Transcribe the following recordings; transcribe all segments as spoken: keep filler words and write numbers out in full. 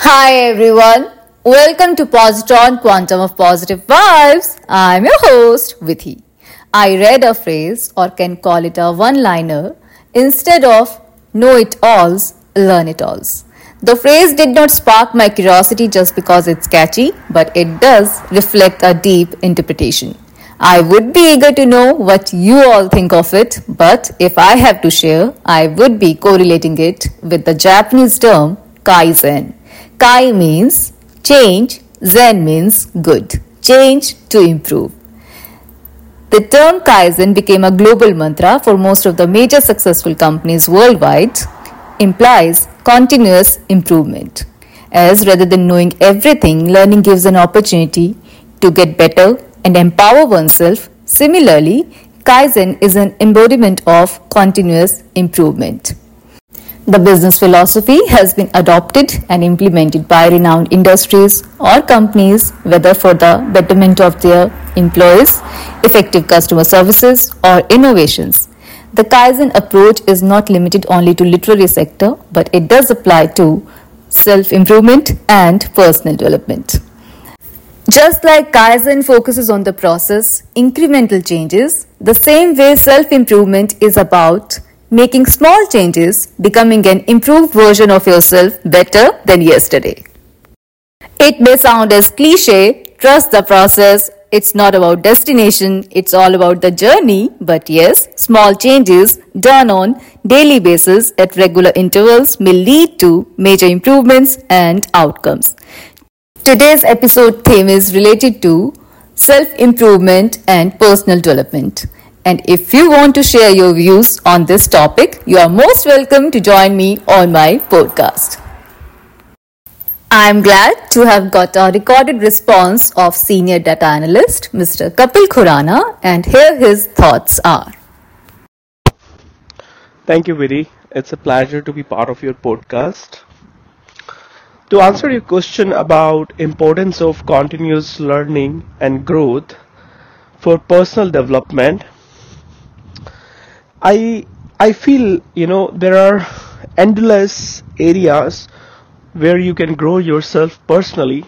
Hi everyone, welcome to Positron Quantum of Positive Vibes. I'm your host, Vidhi. I read a phrase, or can call it a one-liner, instead of know it alls, learn it alls. The phrase did not spark my curiosity just because it's catchy, but it does reflect a deep interpretation. I would be eager to know what you all think of it, but if I have to share, I would be correlating it with the Japanese term Kaizen. Kai means change, Zen means good, change to improve. The term Kaizen became a global mantra for most of the major successful companies worldwide, implies continuous improvement. As rather than knowing everything, learning gives an opportunity to get better and empower oneself. Similarly, Kaizen is an embodiment of continuous improvement. The business philosophy has been adopted and implemented by renowned industries or companies, whether for the betterment of their employees, effective customer services, or innovations. The Kaizen approach is not limited only to literary sector, but it does apply to self-improvement and personal development. Just like Kaizen focuses on the process, incremental changes, the same way self-improvement is about making small changes, becoming an improved version of yourself better than yesterday. It may sound as cliche, trust the process, it's not about destination, it's all about the journey, but yes, small changes done on daily basis at regular intervals may lead to major improvements and outcomes. Today's episode theme is related to self-improvement and personal development. And if you want to share your views on this topic, you are most welcome to join me on my podcast. I am glad to have got a recorded response of Senior Data Analyst Mister Kapil Khurana, and here his thoughts are. Thank you, Vidhi. It's a pleasure to be part of your podcast. To answer your question about importance of continuous learning and growth for personal development, I I feel, you know, there are endless areas where you can grow yourself personally,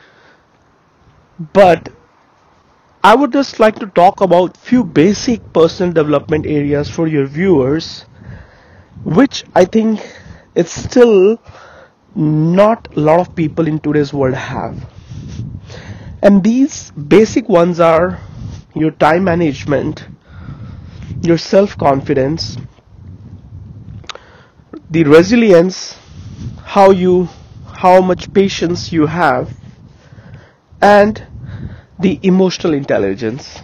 but I would just like to talk about few basic personal development areas for your viewers, which I think it's still not a lot of people in today's world have. And these basic ones are your time management, your self-confidence, the resilience, how you how much patience you have, and the emotional intelligence.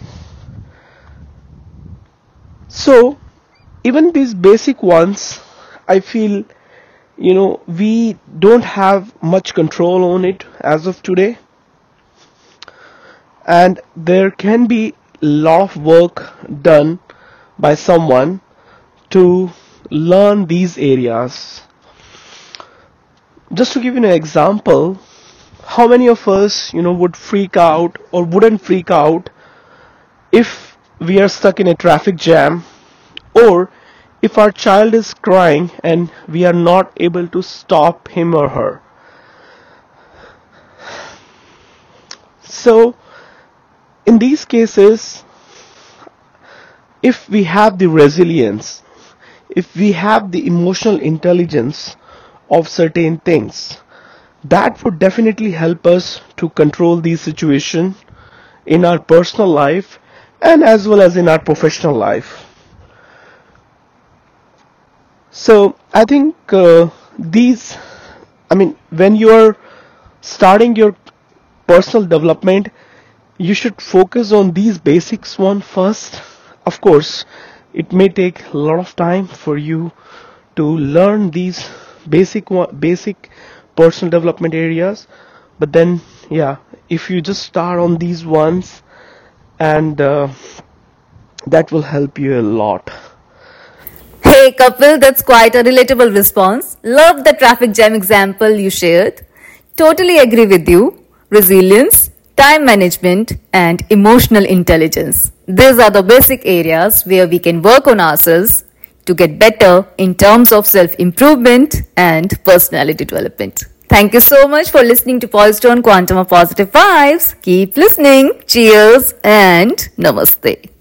So even these basic ones, I feel, you know, we don't have much control on it as of today, and there can be a lot of work done by someone to learn these areas. Just to give you an example, how many of us, you know, would freak out or wouldn't freak out if we are stuck in a traffic jam, or if our child is crying and we are not able to stop him or her? So in these cases, if we have the resilience, if we have the emotional intelligence of certain things, that would definitely help us to control these situations in our personal life and as well as in our professional life. So I think uh, these, I mean, when you're starting your personal development, you should focus on these basics one first. Of course, it may take a lot of time for you to learn these basic basic personal development areas, but then yeah, if you just start on these ones, and uh, that will help you a lot. Hey Kapil, that's quite a relatable response. Love the traffic jam example you shared. Totally agree with you. Resilience, time management, and emotional intelligence. These are the basic areas where we can work on ourselves to get better in terms of self-improvement and personality development. Thank you so much for listening to Positive on Quantum of Positive Vibes. Keep listening. Cheers and namaste.